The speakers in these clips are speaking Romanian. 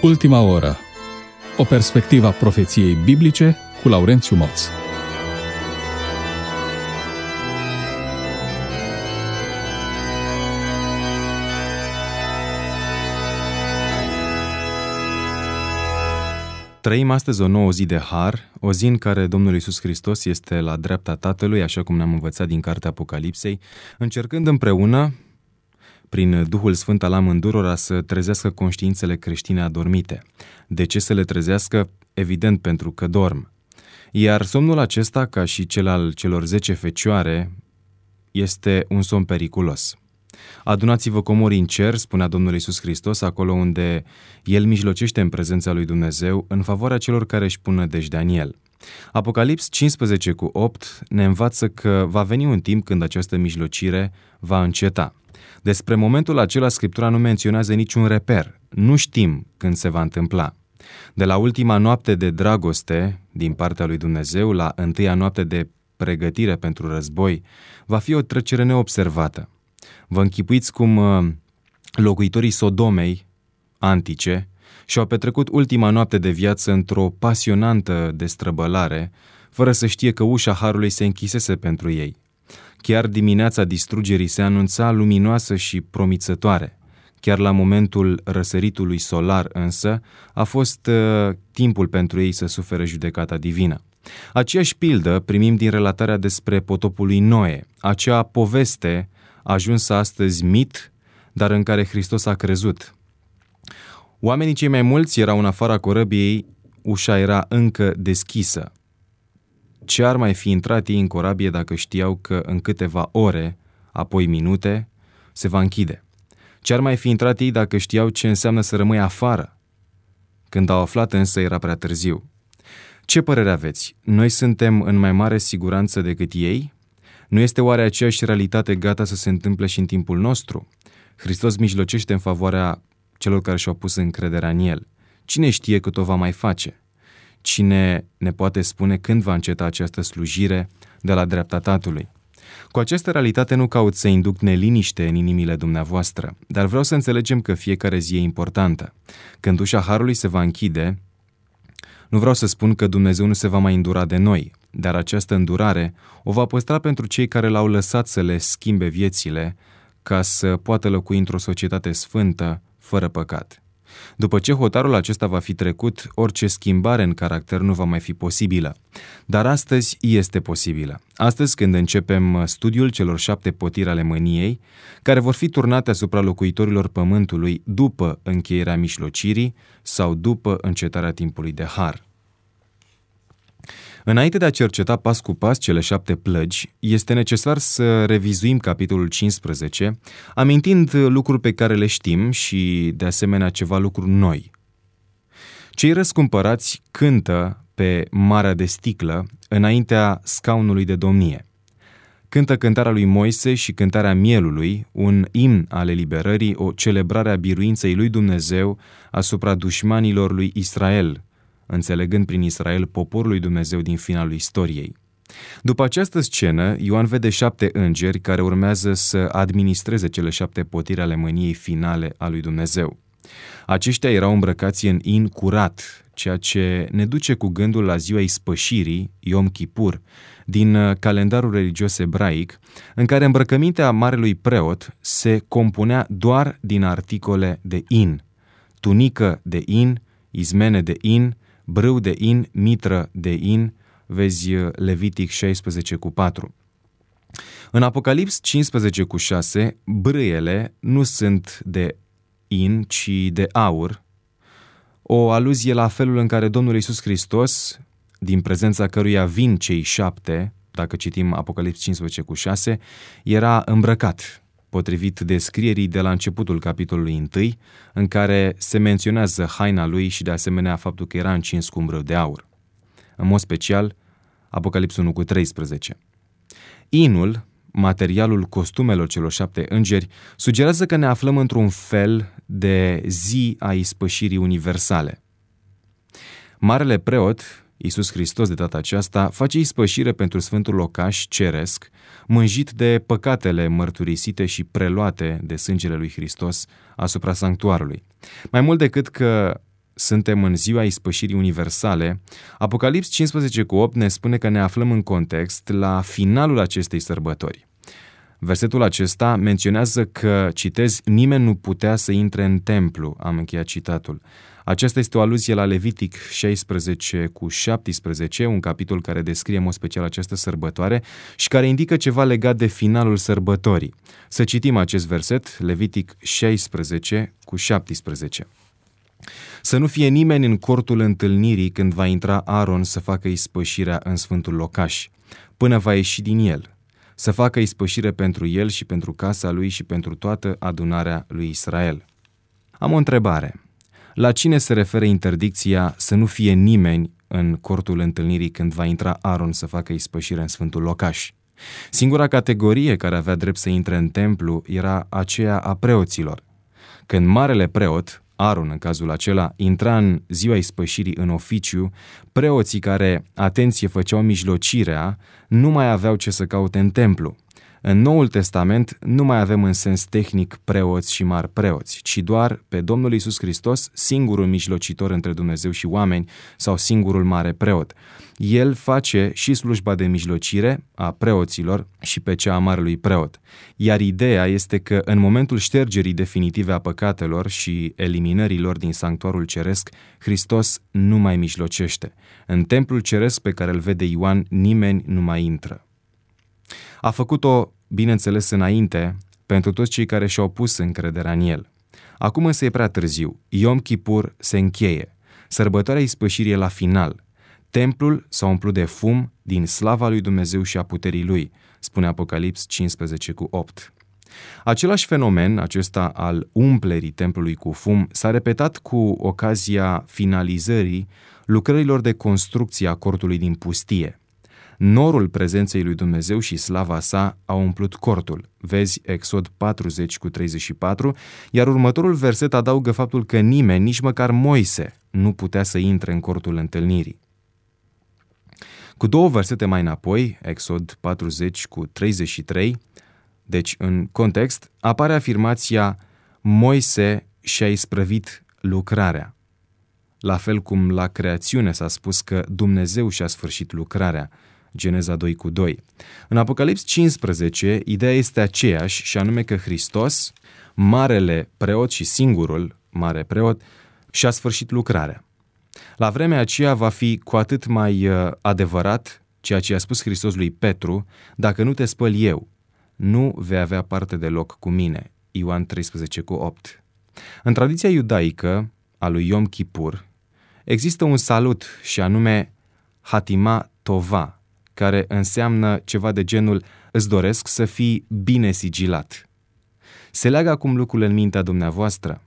Ultima oră. O perspectivă a profeției biblice cu Laurențiu Moț. Trăim astăzi o nouă zi de har, o zi în care Domnul Iisus Hristos este la dreapta Tatălui, așa cum ne-am învățat din cartea Apocalipsei, încercând împreună, prin Duhul Sfânt al amândurora, să trezească conștiințele creștine adormite. De ce să le trezească? Evident, pentru că dorm. Iar somnul acesta, ca și cel al celor 10 fecioare, este un somn periculos. Adunați-vă comorii în cer, spunea Domnul Iisus Hristos, acolo unde El mijlocește în prezența lui Dumnezeu în favoarea celor care își pun nădejdea în El. Apocalips 15:8 ne învață că va veni un timp când această mijlocire va înceta. Despre momentul acela Scriptura nu menționează niciun reper. Nu știm când se va întâmpla. De la ultima noapte de dragoste din partea lui Dumnezeu la întâia noapte de pregătire pentru război, va fi o trecere neobservată. Vă închipuiți cum locuitorii Sodomei antice și-au petrecut ultima noapte de viață într-o pasionantă destrăbălare, fără să știe că ușa harului se închisese pentru ei. Chiar dimineața distrugerii se anunța luminoasă și promițătoare. Chiar la momentul răsăritului solar însă a fost timpul pentru ei să sufere judecata divină. Aceeași pildă primim din relatarea despre potopul lui Noe, acea poveste ajunsă astăzi mit, dar în care Hristos a crezut. Oamenii cei mai mulți erau în afara corăbiei, ușa era încă deschisă. Ce ar mai fi intrat ei în corabie dacă știau că în câteva ore, apoi minute, se va închide? Ce ar mai fi intrat ei dacă știau ce înseamnă să rămâi afară? Când au aflat însă era prea târziu. Ce părere aveți? Noi suntem în mai mare siguranță decât ei? Nu este oare aceeași realitate gata să se întâmple și în timpul nostru? Hristos mijlocește în favoarea celor care și-au pus încrederea în El. Cine știe cât o va mai face? Cine ne poate spune când va înceta această slujire de la dreapta Tatălui? Cu această realitate nu caut să induc neliniște în inimile dumneavoastră, dar vreau să înțelegem că fiecare zi e importantă. Când ușa harului se va închide, nu vreau să spun că Dumnezeu nu se va mai îndura de noi, dar această îndurare o va păstra pentru cei care l-au lăsat să le schimbe viețile ca să poată locui într-o societate sfântă, fără păcat. După ce hotarul acesta va fi trecut, orice schimbare în caracter nu va mai fi posibilă. Dar astăzi este posibilă. Astăzi, când începem studiul celor 7 potiri ale mâniei, care vor fi turnate asupra locuitorilor pământului după încheierea mijlocirii sau după încetarea timpului de har. Înainte de a cerceta pas cu pas cele 7 plăgi, este necesar să revizuim capitolul 15, amintind lucruri pe care le știm și, de asemenea, ceva lucruri noi. Cei răscumpărați cântă pe Marea de Sticlă înaintea scaunului de domnie. Cântă cântarea lui Moise și cântarea mielului, un imn al eliberării, o celebrare a biruinței lui Dumnezeu asupra dușmanilor lui Israel, înțelegând prin Israel poporul lui Dumnezeu din finalul istoriei. După această scenă, Ioan vede 7 îngeri care urmează să administreze cele 7 potiri ale mâniei finale a lui Dumnezeu. Aceștia erau îmbrăcați în in curat, ceea ce ne duce cu gândul la ziua ispășirii, Yom Kippur, din calendarul religios ebraic, în care îmbrăcămintea marelui preot se compunea doar din articole de in, tunică de in, izmene de in, brâu de in, mitră de in, vezi Levitic 16:4. În Apocalips 15:6, brâiele nu sunt de in, ci de aur, o aluzie la felul în care Domnul Iisus Hristos, din prezența căruia vin cei 7, dacă citim Apocalips 15:6, era îmbrăcat, potrivit descrierii de la începutul capitolului 1, în care se menționează haina lui și de asemenea faptul că era încins cu un brâu de aur. În mod special, Apocalips 1:13. Inul, materialul costumelor celor 7 îngeri, sugerează că ne aflăm într-un fel de zi a ispășirii universale. Marele preot, Iisus Hristos de data aceasta, face ispășire pentru Sfântul Locaș ceresc, mânjit de păcatele mărturisite și preluate de sângele lui Hristos asupra sanctuarului. Mai mult decât că suntem în ziua ispășirii universale, Apocalips 15:8 ne spune că ne aflăm în context la finalul acestei sărbători. Versetul acesta menționează că, citez, nimeni nu putea să intre în templu, am încheiat citatul. Aceasta este o aluzie la Levitic 16:17, un capitol care descrie în mod special această sărbătoare și care indică ceva legat de finalul sărbătorii. Să citim acest verset, Levitic 16:17. Să nu fie nimeni în cortul întâlnirii când va intra Aron să facă ispășirea în sfântul locaș, până va ieși din el, să facă ispășire pentru el și pentru casa lui și pentru toată adunarea lui Israel. Am o întrebare. La cine se referă interdicția să nu fie nimeni în cortul întâlnirii când va intra Aron să facă ispășire în sfântul locaș? Singura categorie care avea drept să intre în templu era aceea a preoților. Când marele preot, Aron în cazul acela, intra în ziua ispășirii în oficiu, preoții care, atenție, făceau mijlocirea, nu mai aveau ce să caute în templu. În Noul Testament nu mai avem în sens tehnic preoți și mari preoți, ci doar pe Domnul Iisus Hristos, singurul mijlocitor între Dumnezeu și oameni sau singurul mare preot. El face și slujba de mijlocire a preoților și pe cea a marelui preot. Iar ideea este că în momentul ștergerii definitive a păcatelor și eliminărilor din sanctuarul ceresc, Hristos nu mai mijlocește. În templul ceresc pe care îl vede Ioan, nimeni nu mai intră. A făcut-o, bineînțeles, înainte, pentru toți cei care și-au pus încrederea în el. Acum însă e prea târziu. Yom Kippur se încheie. Sărbătoarea ispășirii e la final. Templul s-a umplut de fum din slava lui Dumnezeu și a puterii lui, spune Apocalips 15:8. Același fenomen, acesta al umplerii templului cu fum, s-a repetat cu ocazia finalizării lucrărilor de construcție a cortului din pustie. Norul prezenței lui Dumnezeu și slava sa au umplut cortul. Vezi Exod 40:34, iar următorul verset adaugă faptul că nimeni, nici măcar Moise, nu putea să intre în cortul întâlnirii. Cu două versete mai înapoi, Exod 40:33, deci în context, apare afirmația Moise și-a isprăvit lucrarea. La fel cum la creațiune s-a spus că Dumnezeu și-a sfârșit lucrarea, Geneza 2:2. În Apocalips 15, ideea este aceeași și anume că Hristos, marele preot și singurul mare preot, și-a sfârșit lucrarea. La vremea aceea va fi cu atât mai adevărat ceea ce a spus Hristos lui Petru: dacă nu te spăl eu, nu vei avea parte deloc cu mine. Ioan 13:8. În tradiția iudaică a lui Yom Kippur există un salut și anume Hatima Tova, care înseamnă ceva de genul îți doresc să fii bine sigilat. Se leagă acum lucrurile în mintea dumneavoastră?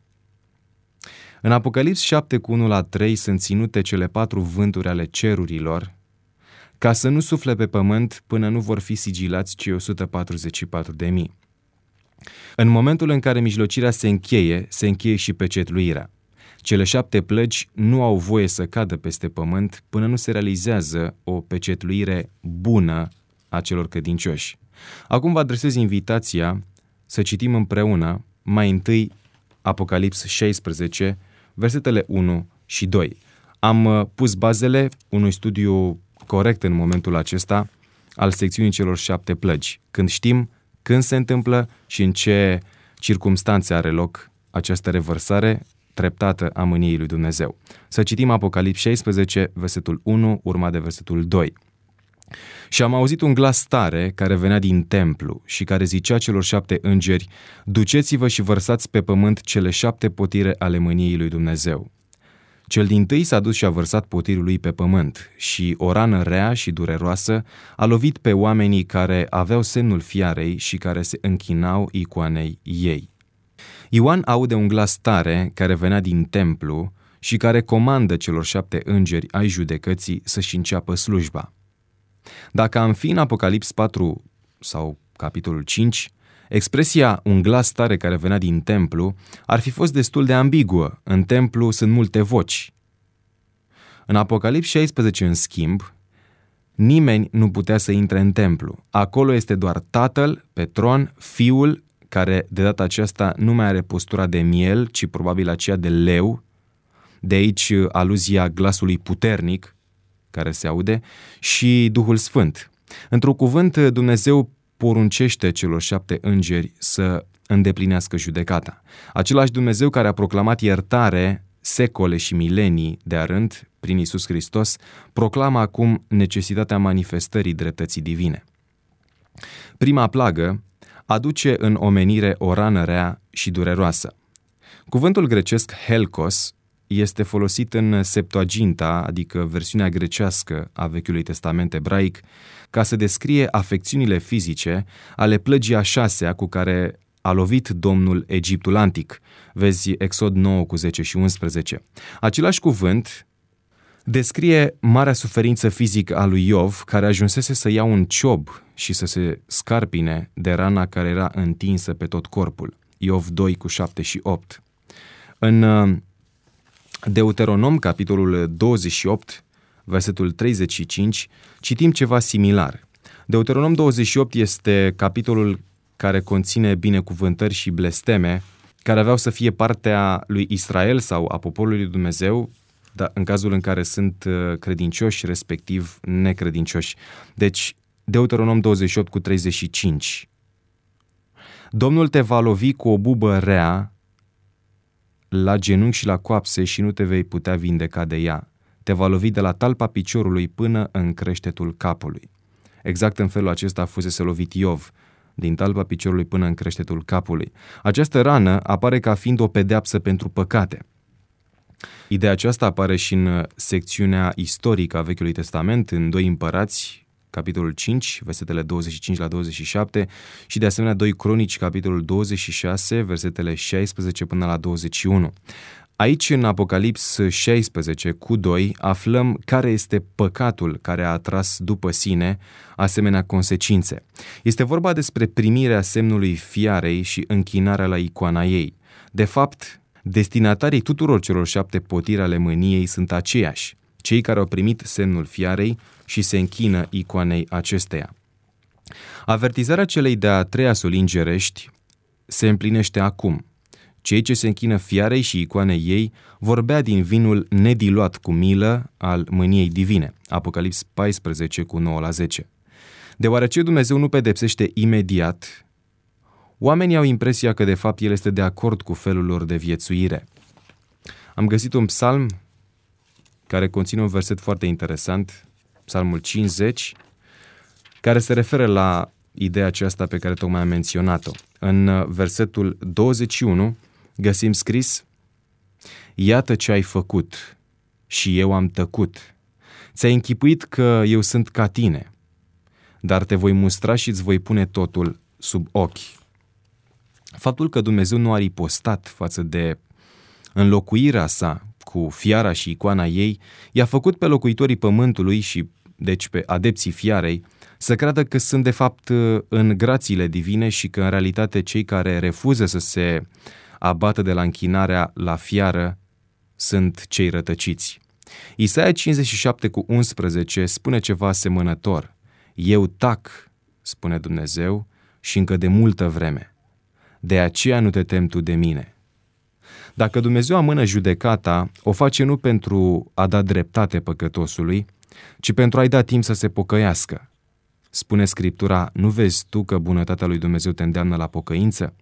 În Apocalips 7:1-3 sunt ținute cele 4 vânturi ale cerurilor, ca să nu sufle pe pământ până nu vor fi sigilați cei 144.000. În momentul în care mijlocirea se încheie și pecetluirea. Cele 7 plăgi nu au voie să cadă peste pământ până nu se realizează o pecetluire bună a celor credincioși. Acum vă adresez invitația să citim împreună mai întâi Apocalips 16, versetele 1 și 2. Am pus bazele unui studiu corect în momentul acesta al secțiunii celor 7 plăgi, când știm când se întâmplă și în ce circumstanțe are loc această revărsare treptată a mâniei lui Dumnezeu. Să citim Apocalips 16, versetul 1, urmat de versetul 2. Și am auzit un glas tare care venea din templu și care zicea celor 7 îngeri: duceți-vă și vărsați pe pământ cele 7 potire ale mâniei lui Dumnezeu. Cel dintâi s-a dus și a vărsat potirul lui pe pământ și o rană rea și dureroasă a lovit pe oamenii care aveau semnul fiarei și care se închinau icoanei ei. Ioan aude un glas tare care venea din templu și care comandă celor 7 îngeri ai judecății să-și înceapă slujba. Dacă am fi în Apocalips 4 sau capitolul 5, expresia un glas tare care venea din templu ar fi fost destul de ambiguă. În templu sunt multe voci. În Apocalips 16, în schimb, nimeni nu putea să intre în templu. Acolo este doar Tatăl pe tron, Fiul, care de data aceasta nu mai are postura de miel, ci probabil aceea de leu, De aici aluzia glasului puternic care se aude și Duhul Sfânt. Într-un cuvânt, Dumnezeu poruncește celor 7 îngeri să îndeplinească judecata. Același Dumnezeu care a proclamat iertare secole și milenii de-a rând prin Iisus Hristos, proclamă acum necesitatea manifestării dreptății divine. Prima plagă aduce în omenire o rană rea și dureroasă. Cuvântul grecesc helkos este folosit în Septuaginta, adică versiunea grecească a Vechiului Testament ebraic, ca să descrie afecțiunile fizice ale plăgii a 6-a cu care a lovit Domnul Egiptul antic. Vezi Exod 9 cu 10 și 11. Același cuvânt descrie marea suferință fizică a lui Iov, care ajunsese să ia un ciob și să se scarpine de rana care era întinsă pe tot corpul. Iov 2 cu 7 și 8. În Deuteronom, capitolul 28, versetul 35, citim ceva similar. Deuteronom 28 este capitolul care conține binecuvântări și blesteme, care aveau să fie partea lui Israel sau a poporului lui Dumnezeu, dar în cazul în care sunt credincioși, respectiv necredincioși. Deci, Deuteronom 28 cu 35. Domnul te va lovi cu o bubă rea la genunchi și la coapse și nu te vei putea vindeca de ea. Te va lovi de la talpa piciorului până în creștetul capului. Exact în felul acesta fusese lovit Iov, din talpa piciorului până în creștetul capului. Această rană apare ca fiind o pedeapsă pentru păcate. Ideea aceasta apare și în secțiunea istorică a Vechiului Testament, în 2 Împărați, capitolul 5, versetele 25 la 27 și de asemenea 2 Cronici, capitolul 26, versetele 16 până la 21. Aici, în Apocalips 16 cu 2, aflăm care este păcatul care a atras după sine asemenea consecințe. Este vorba despre primirea semnului fiarei și închinarea la icoana ei. De fapt, destinatarii tuturor celor 7 potiri ale mâniei sunt aceiași, cei care au primit semnul fiarei și se închină icoanei acesteia. Avertizarea celei de-a 3-a soli îngerești se împlinește acum. Cei ce se închină fiarei și icoanei ei vor bea din vinul nediluat cu milă al mâniei divine. Apocalips 14 cu 9 la 10. Deoarece Dumnezeu nu pedepsește imediat, oamenii au impresia că de fapt El este de acord cu felul lor de viețuire. Am găsit un psalm care conține un verset foarte interesant, psalmul 50, care se referă la ideea aceasta pe care tocmai am menționat-o. În versetul 21 găsim scris: Iată ce ai făcut și eu am tăcut. Ți-ai închipuit că eu sunt ca tine, dar te voi mustra și îți voi pune totul sub ochi. Faptul că Dumnezeu nu a ripostat față de înlocuirea sa cu fiara și icoana ei, i-a făcut pe locuitorii pământului și deci pe adepții fiarei să creadă că sunt de fapt în grațiile divine și că în realitate cei care refuză să se abată de la închinarea la fiară sunt cei rătăciți. Isaia 57 cu 11 spune ceva asemănător. Eu tac, spune Dumnezeu, și încă de multă vreme. De aceea nu te temi tu de mine. Dacă Dumnezeu amână judecata, o face nu pentru a da dreptate păcătosului, ci pentru a-i da timp să se pocăiască. Spune Scriptura, nu vezi tu că bunătatea lui Dumnezeu te îndeamnă la pocăință?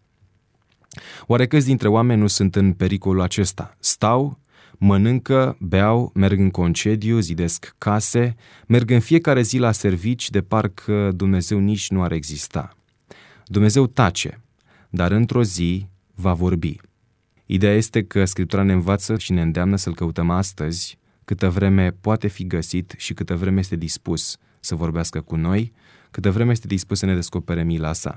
Oare câți dintre oameni nu sunt în pericolul acesta? Stau, mănâncă, beau, merg în concediu, zidesc case, merg în fiecare zi la servici de parcă Dumnezeu nici nu ar exista. Dumnezeu tace, dar într-o zi va vorbi. Ideea este că Scriptura ne învață și ne îndeamnă să-L căutăm astăzi, câtă vreme poate fi găsit și câtă vreme este dispus să vorbească cu noi, câtă vreme este dispus să ne descopere mila sa.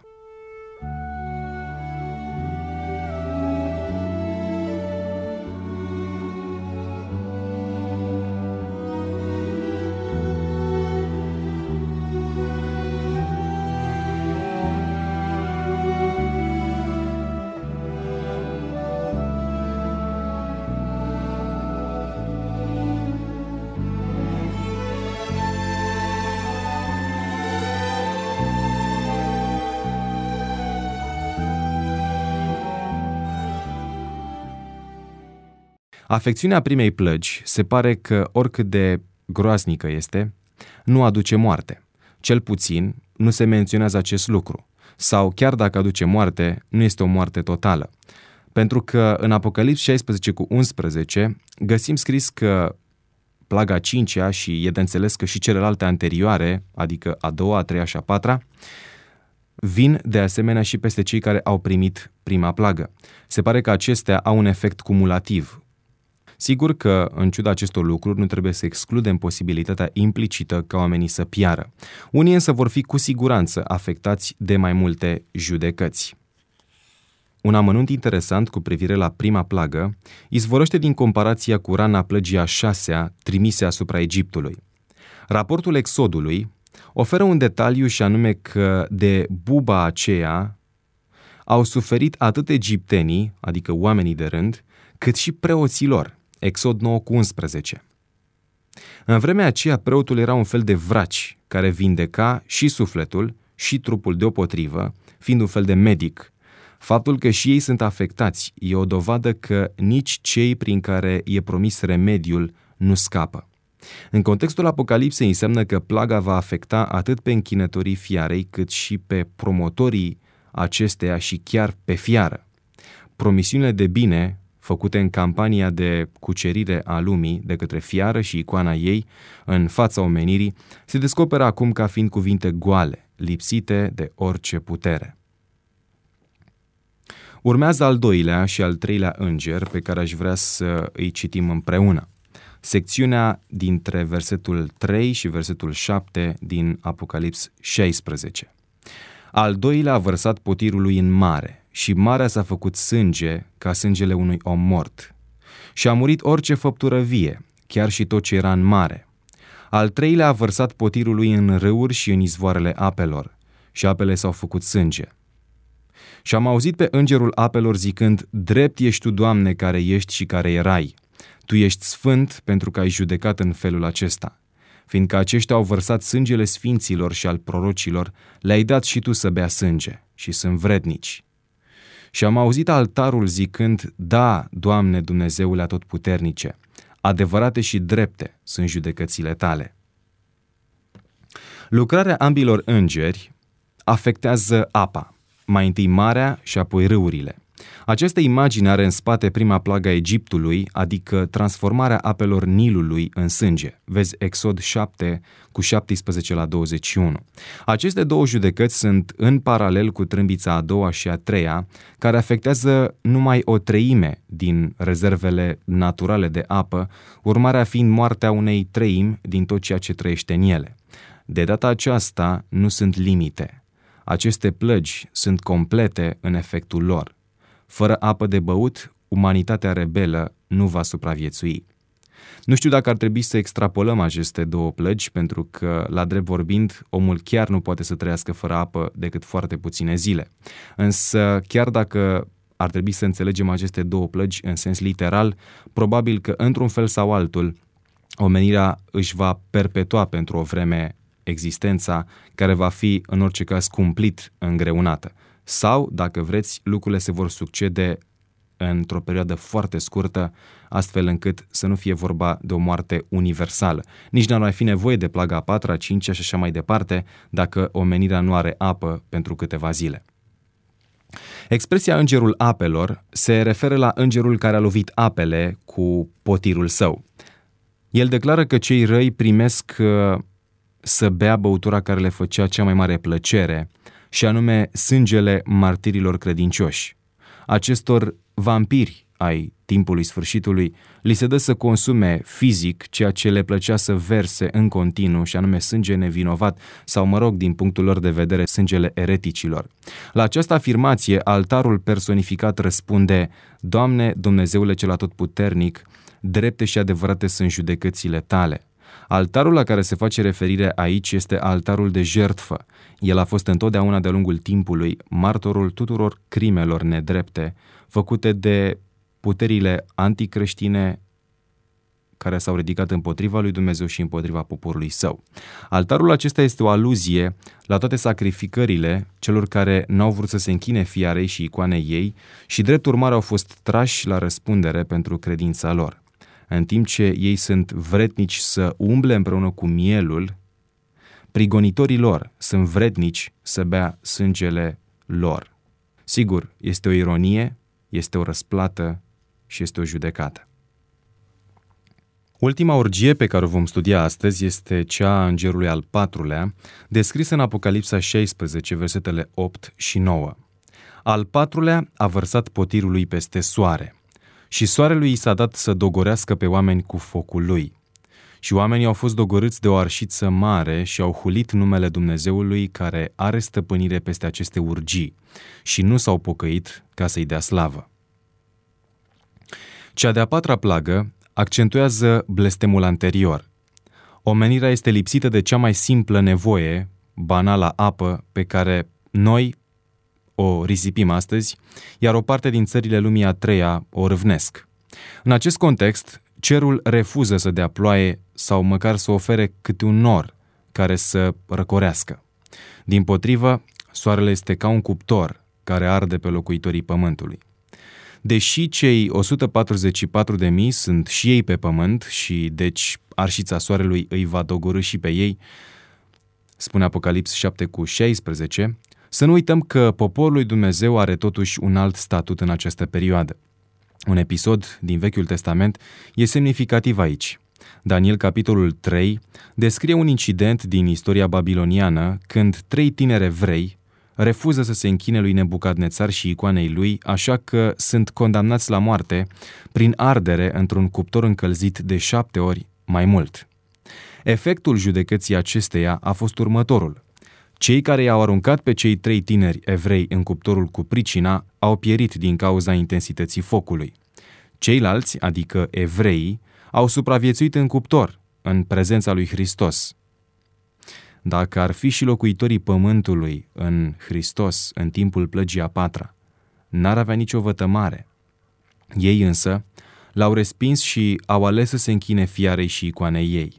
Afecțiunea primei plăgi se pare că, oricât de groaznică este, nu aduce moarte. Cel puțin nu se menționează acest lucru. Sau chiar dacă aduce moarte, nu este o moarte totală. Pentru că în Apocalips 16:11 găsim scris că plaga a 5-a, și e de înțeles că și celelalte anterioare, adică a 2-a, a 3-a și a 4-a, vin de asemenea și peste cei care au primit prima plagă. Se pare că acestea au un efect cumulativ. Sigur că, în ciuda acestor lucruri, nu trebuie să excludem posibilitatea implicită ca oamenii să piară. Unii însă vor fi cu siguranță afectați de mai multe judecăți. Un amănunt interesant cu privire la prima plagă izvorăște din comparația cu rana plăgii a 6-a trimise asupra Egiptului. Raportul Exodului oferă un detaliu, și anume că de buba aceea au suferit atât egiptenii, adică oamenii de rând, cât și preoții lor. Exod 9:11. În vremea aceea, preotul era un fel de vraci care vindeca și sufletul și trupul deopotrivă, fiind un fel de medic. Faptul că și ei sunt afectați e o dovadă că nici cei prin care e promis remediul nu scapă. În contextul Apocalipsei înseamnă că plaga va afecta atât pe închinătorii fiarei, cât și pe promotorii acesteia și chiar pe fiară. Promisiunile de bine făcute în campania de cucerire a lumii de către fiară și icoana ei în fața omenirii se descoperă acum ca fiind cuvinte goale, lipsite de orice putere. Urmează al doilea și al treilea înger pe care aș vrea să îi citim împreună. Secțiunea dintre versetul 3 și versetul 7 din Apocalips 16. Al doilea a vărsat potirul lui în mare și marea s-a făcut sânge ca sângele unui om mort. Și a murit orice făptură vie, chiar și tot ce era în mare. Al treilea a vărsat potirul lui în râuri și în izvoarele apelor și apele s-au făcut sânge. Și am auzit pe îngerul apelor zicând: drept ești tu, Doamne, care ești și care erai. Tu ești sfânt pentru că ai judecat în felul acesta. Fiindcă aceștia au vărsat sângele sfinților și al prorocilor, le-ai dat și tu să bea sânge și sunt vrednici. Și am auzit altarul zicând: da, Doamne Dumnezeule atotputernice, adevărate și drepte sunt judecățile tale. Lucrarea ambilor îngeri afectează apa, mai întâi marea și apoi râurile. Această imagine are în spate prima plagă a Egiptului, adică transformarea apelor Nilului în sânge. Vezi Exod 7:17-21. Aceste două judecăți sunt în paralel cu trâmbița a doua și a treia, care afectează numai o treime din rezervele naturale de apă, urmarea fiind moartea unei treimi din tot ceea ce trăiește în ele. De data aceasta nu sunt limite. Aceste plăgi sunt complete în efectul lor. Fără apă de băut, umanitatea rebelă nu va supraviețui. Nu știu dacă ar trebui să extrapolăm aceste două plăgi, pentru că, la drept vorbind, omul chiar nu poate să trăiască fără apă decât foarte puține zile. Însă, chiar dacă ar trebui să înțelegem aceste două plăgi în sens literal, probabil că, într-un fel sau altul, omenirea își va perpetua pentru o vreme existența, care va fi, în orice caz, cumplit îngreunată. Sau, dacă vreți, lucrurile se vor succede într-o perioadă foarte scurtă, astfel încât să nu fie vorba de o moarte universală. Nici n-ar mai fi nevoie de plaga a 4-a, a 5-a și așa mai departe, dacă omenirea nu are apă pentru câteva zile. Expresia îngerul apelor se referă la îngerul care a lovit apele cu potirul său. El declară că cei răi primesc să bea băutura care le făcea cea mai mare plăcere, și anume sângele martirilor credincioși. Acestor vampiri ai timpului sfârșitului li se dă să consume fizic ceea ce le plăcea să verse în continuu, și anume sânge nevinovat sau, din punctul lor de vedere, sângele ereticilor. La această afirmație, altarul personificat răspunde: Doamne, Dumnezeule cel atotputernic, drepte și adevărate sunt judecățile tale. Altarul la care se face referire aici este altarul de jertfă. El a fost întotdeauna de-a lungul timpului martorul tuturor crimelor nedrepte făcute de puterile anticreștine care s-au ridicat împotriva lui Dumnezeu și împotriva poporului său. Altarul acesta este o aluzie la toate sacrificările celor care n-au vrut să se închine fiarei și icoanei ei și drept urmare au fost trași la răspundere pentru credința lor. În timp ce ei sunt vrednici să umble împreună cu mielul, prigonitorii lor sunt vrednici să bea sângele lor. Sigur, este o ironie, este o răsplată și este o judecată. Ultima orgie pe care o vom studia astăzi este cea a îngerului al patrulea, descrisă în Apocalipsa 16, versetele 8 și 9. Al patrulea a vărsat potirul lui peste soare și soarelui i s-a dat să dogorească pe oameni cu focul lui. Și oamenii au fost dogorâți de o arșiță mare și au hulit numele Dumnezeului care are stăpânire peste aceste urgii și nu s-au pocăit ca să-i dea slavă. Cea de-a patra plagă accentuează blestemul anterior. Omenirea este lipsită de cea mai simplă nevoie, banala apă, pe care noi o risipim astăzi, iar o parte din țările lumii a treia o râvnesc. În acest context, cerul refuză să dea ploaie sau măcar să ofere câte un nor care să răcorească. Dimpotrivă, soarele este ca un cuptor care arde pe locuitorii pământului. Deși cei 144.000 sunt și ei pe pământ și deci arșița soarelui îi va dogorî și pe ei, spune Apocalips 7:16, să nu uităm că poporul lui Dumnezeu are totuși un alt statut în această perioadă. Un episod din Vechiul Testament e semnificativ aici. Daniel, capitolul 3, descrie un incident din istoria babiloniană când 3 tineri evrei refuză să se închine lui Nebucadnețar și icoanei lui, așa că sunt condamnați la moarte prin ardere într-un cuptor încălzit de 7 ori mai mult. Efectul judecății acesteia a fost următorul. Cei care i-au aruncat pe cei 3 tineri evrei în cuptorul cu pricina au pierit din cauza intensității focului. Ceilalți, adică evreii, au supraviețuit în cuptor, în prezența lui Hristos. Dacă ar fi și locuitorii pământului în Hristos în timpul plăgii a patra, n-ar avea nicio vătămare. Ei însă l-au respins și au ales să se închine fiarei și icoanei ei.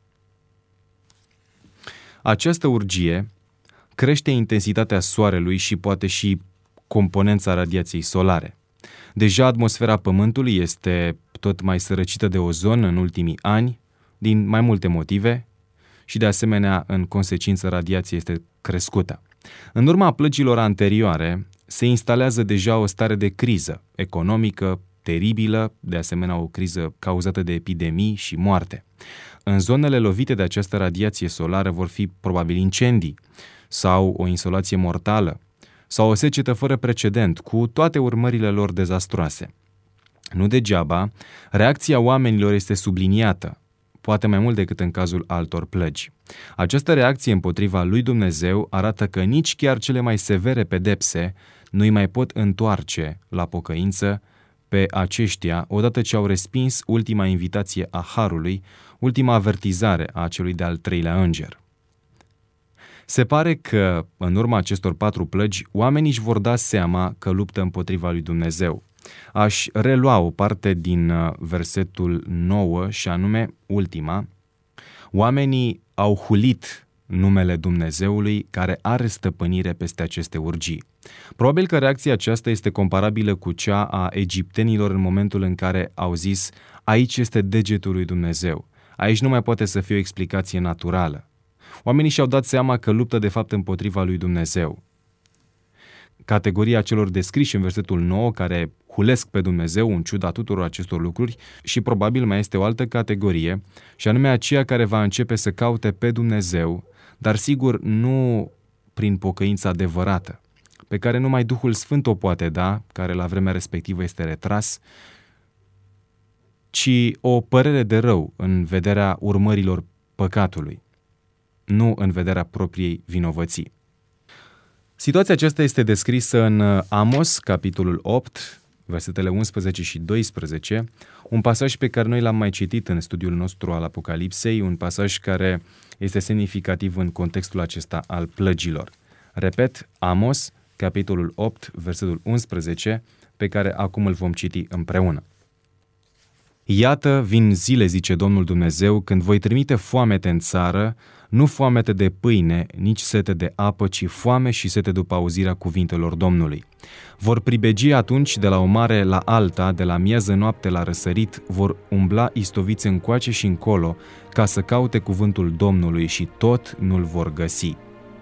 Această urgie crește intensitatea soarelui și poate și componența radiației solare. Deja atmosfera Pământului este tot mai sărăcită de ozon în ultimii ani, din mai multe motive, și de asemenea, în consecință, radiația este crescută. În urma plăgilor anterioare, se instalează deja o stare de criză economică teribilă, de asemenea o criză cauzată de epidemii și moarte. În zonele lovite de această radiație solară vor fi probabil incendii sau o insolație mortală sau o secetă fără precedent, cu toate urmările lor dezastroase. Nu degeaba, reacția oamenilor este subliniată, poate mai mult decât în cazul altor plăgi. Această reacție împotriva lui Dumnezeu arată că nici chiar cele mai severe pedepse nu îi mai pot întoarce la pocăință pe aceștia odată ce au respins ultima invitație a Harului, ultima avertizare a celui de-al 3-lea înger. Se pare că, în urma acestor 4 plăgi, oamenii își vor da seama că luptă împotriva lui Dumnezeu. Aș relua o parte din versetul 9 și anume ultima. Oamenii au hulit numele Dumnezeului care are stăpânire peste aceste urgii. Probabil că reacția aceasta este comparabilă cu cea a egiptenilor în momentul în care au zis: aici este degetul lui Dumnezeu, aici nu mai poate să fie o explicație naturală. Oamenii și-au dat seama că luptă de fapt împotriva lui Dumnezeu. Categoria celor descriși în versetul 9, care hulesc pe Dumnezeu în ciuda tuturor acestor lucruri, și probabil mai este o altă categorie, și anume aceea care va începe să caute pe Dumnezeu, dar sigur nu prin pocăința adevărată, pe care numai Duhul Sfânt o poate da, care la vremea respectivă este retras, ci o părere de rău în vederea urmărilor păcatului, nu în vederea propriei vinovății. Situația aceasta este descrisă în Amos, capitolul 8, versetele 11 și 12, un pasaj pe care noi l-am mai citit în studiul nostru al Apocalipsei, un pasaj care este semnificativ în contextul acesta al plăgilor. Repet, Amos, capitolul 8, versetul 11, pe care acum îl vom citi împreună. Iată, vin zile, zice Domnul Dumnezeu, când voi trimite foamete în țară, nu foamete de pâine, nici sete de apă, ci foame și sete după auzirea cuvintelor Domnului. Vor pribegi atunci de la o mare la alta, de la mieză noapte la răsărit, vor umbla istoviți încoace și încolo, ca să caute cuvântul Domnului și tot nu-l vor găsi.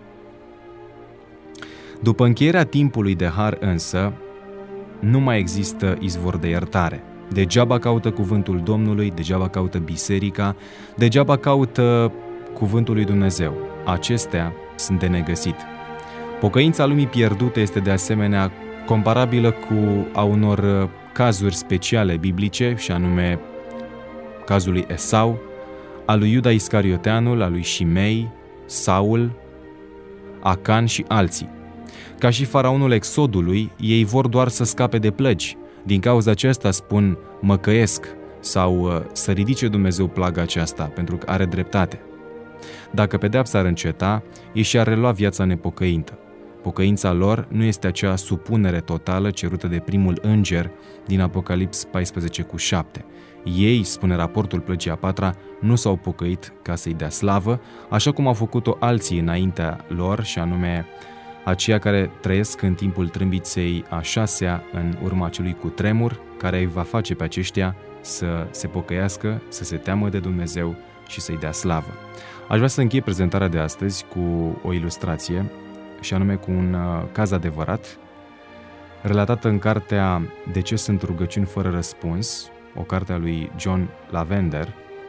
După încheierea timpului de har însă, nu mai există izvor de iertare. Degeaba caută cuvântul Domnului, degeaba caută biserica, degeaba caută cuvântul lui Dumnezeu. Acestea sunt de negăsit. Pocăința lumii pierdute este de asemenea comparabilă cu a unor cazuri speciale biblice, și anume cazul lui Esau, al lui Iuda Iscarioteanul, al lui Shimei, Saul, Acan și alții. Ca și faraonul Exodului, ei vor doar să scape de plăgi. Din cauza aceasta spun mă căiesc sau să ridice Dumnezeu plaga aceasta, pentru că are dreptate. Dacă pedeapsa ar înceta, ei și-ar relua viața nepocăintă. Pocăința lor nu este acea supunere totală cerută de primul înger din Apocalips 14:7. Ei, spune raportul plăgii a patra, nu s-au pocăit ca să-i dea slavă, așa cum au făcut-o alții înaintea lor, și anume aceia care trăiesc în timpul trâmbiței a șasea în urma acelui cutremur, care îi va face pe aceștia să se pocăiască, să se teamă de Dumnezeu și să-i dea slavă. Aș vrea să închei prezentarea de astăzi cu o ilustrație, și anume cu un caz adevărat, relatată în cartea De ce sunt rugăciuni fără răspuns, o carte a lui John Lavender,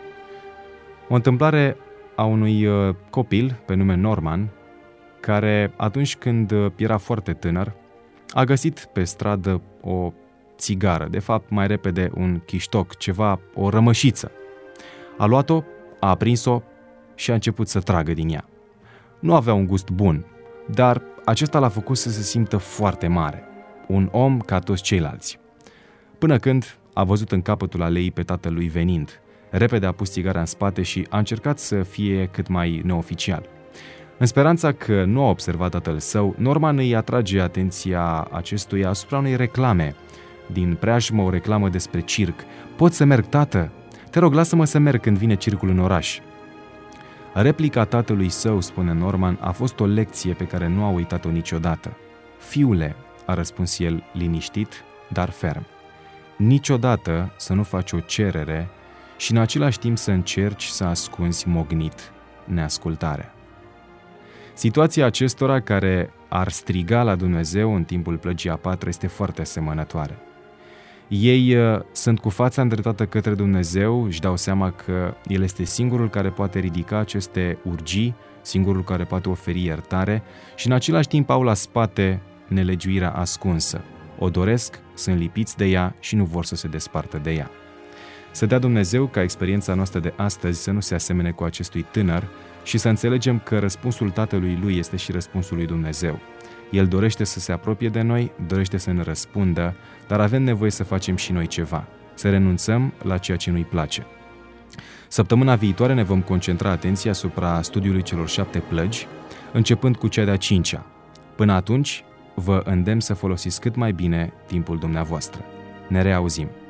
o întâmplare a unui copil pe nume Norman, care atunci când era foarte tânăr, a găsit pe stradă o țigară, de fapt mai repede un chiștoc, ceva, o rămășiță. A luat-o, a aprins-o și a început să tragă din ea. Nu avea un gust bun, dar acesta l-a făcut să se simtă foarte mare, un om ca toți ceilalți. Până când a văzut în capătul aleii pe tatălui venind. Repede a pus țigara în spate și a încercat să fie cât mai neoficial. În speranța că nu a observat tatăl său, Norman îi atrage atenția acestuia asupra unei reclame. Din preajmă o reclamă despre circ. Pot să merg, tată? Te rog, lasă-mă să merg când vine circul în oraș. Replica tatălui său, spune Norman, a fost o lecție pe care nu a uitat-o niciodată. Fiule, a răspuns el liniștit, dar ferm, niciodată să nu faci o cerere și în același timp să încerci să ascunzi mognit neascultarea. Situația acestora care ar striga la Dumnezeu în timpul plăgii a patra este foarte asemănătoare. Ei sunt cu fața îndreptată către Dumnezeu, își dau seama că El este singurul care poate ridica aceste urgii, singurul care poate oferi iertare și în același timp au la spate nelegiuirea ascunsă. O doresc, sunt lipiți de ea și nu vor să se despartă de ea. Să dea Dumnezeu ca experiența noastră de astăzi să nu se asemene cu acestui tânăr și să înțelegem că răspunsul Tatălui Lui este și răspunsul lui Dumnezeu. El dorește să se apropie de noi, dorește să ne răspundă, dar avem nevoie să facem și noi ceva, să renunțăm la ceea ce nu-i place. Săptămâna viitoare ne vom concentra atenția asupra studiului celor 7 plăgi, începând cu cea de-a 5-a. Până atunci, vă îndemn să folosiți cât mai bine timpul dumneavoastră. Ne reauzim!